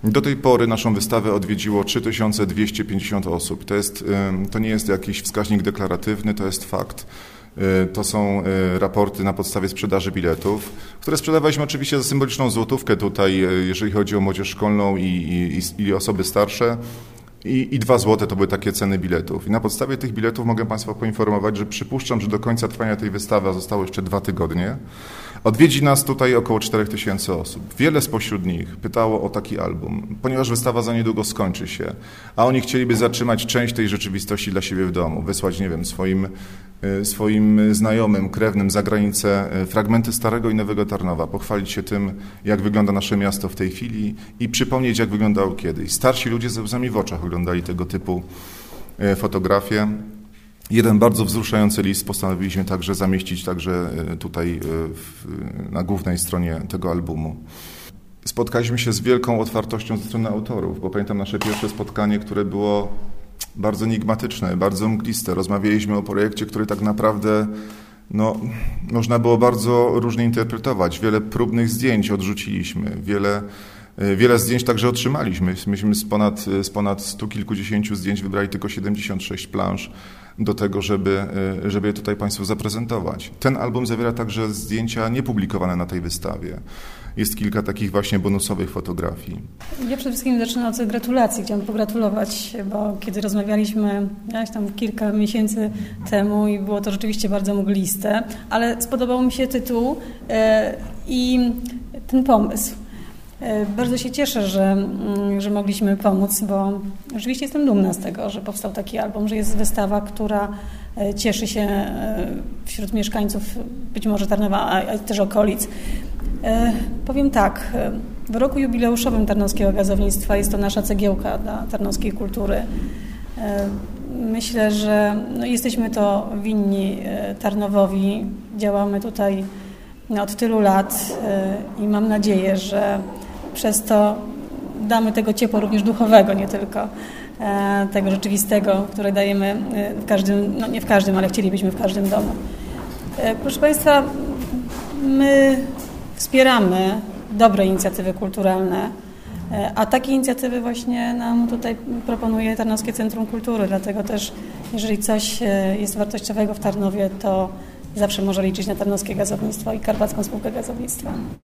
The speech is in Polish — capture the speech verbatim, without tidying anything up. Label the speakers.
Speaker 1: Do tej pory naszą wystawę odwiedziło trzy tysiące dwieście pięćdziesiąt osób. To jest, to nie jest jakiś wskaźnik deklaratywny, to jest fakt. To są raporty na podstawie sprzedaży biletów, które sprzedawaliśmy oczywiście za symboliczną złotówkę tutaj, jeżeli chodzi o młodzież szkolną i, i, i osoby starsze. I, I dwa złote to były takie ceny biletów. I na podstawie tych biletów mogę Państwa poinformować, że przypuszczam, że do końca trwania tej wystawy, a zostało jeszcze dwa tygodnie, odwiedzi nas tutaj około czterech tysięcy osób. Wiele spośród nich pytało o taki album, ponieważ wystawa za niedługo skończy się, a oni chcieliby zatrzymać część tej rzeczywistości dla siebie w domu, wysłać, nie wiem, swoim, swoim znajomym, krewnym za granicę fragmenty starego i nowego Tarnowa, pochwalić się tym, jak wygląda nasze miasto w tej chwili i przypomnieć, jak wyglądało kiedyś. Starsi ludzie ze łzami w oczach oglądali tego typu fotografie. Jeden bardzo wzruszający list postanowiliśmy także zamieścić także tutaj w, na głównej stronie tego albumu. Spotkaliśmy się z wielką otwartością ze strony autorów, bo pamiętam nasze pierwsze spotkanie, które było bardzo enigmatyczne, bardzo mgliste. Rozmawialiśmy o projekcie, który tak naprawdę no, można było bardzo różnie interpretować. Wiele próbnych zdjęć odrzuciliśmy, wiele Wiele zdjęć także otrzymaliśmy. Myśmy z ponad, z ponad stu kilkudziesięciu zdjęć wybrali tylko siedemdziesiąt sześć plansz do tego, żeby, żeby je tutaj Państwu zaprezentować. Ten album zawiera także zdjęcia niepublikowane na tej wystawie. Jest kilka takich właśnie bonusowych fotografii. Ja
Speaker 2: przede wszystkim zacznę od gratulacji. Chciałam pogratulować, bo kiedy rozmawialiśmy jakieś tam kilka miesięcy temu i było to rzeczywiście bardzo mgliste, ale spodobał mi się tytuł i ten pomysł. Bardzo się cieszę, że, że mogliśmy pomóc, bo rzeczywiście jestem dumna z tego, że powstał taki album, że jest wystawa, która cieszy się wśród mieszkańców być może Tarnowa, a też okolic. Powiem tak, w roku jubileuszowym Tarnowskiego Gazownictwa jest to nasza cegiełka dla tarnowskiej kultury. Myślę, że no, jesteśmy to winni Tarnowowi. Działamy tutaj od tylu lat i mam nadzieję, że przez to damy tego ciepła również duchowego, nie tylko e, tego rzeczywistego, które dajemy w każdym, no nie w każdym, ale chcielibyśmy w każdym domu. E, proszę Państwa, my wspieramy dobre inicjatywy kulturalne, e, a takie inicjatywy właśnie nam tutaj proponuje Tarnowskie Centrum Kultury, dlatego też jeżeli coś jest wartościowego w Tarnowie, to zawsze może liczyć na Tarnowskie Gazownictwo i Karpacką Spółkę Gazownictwa.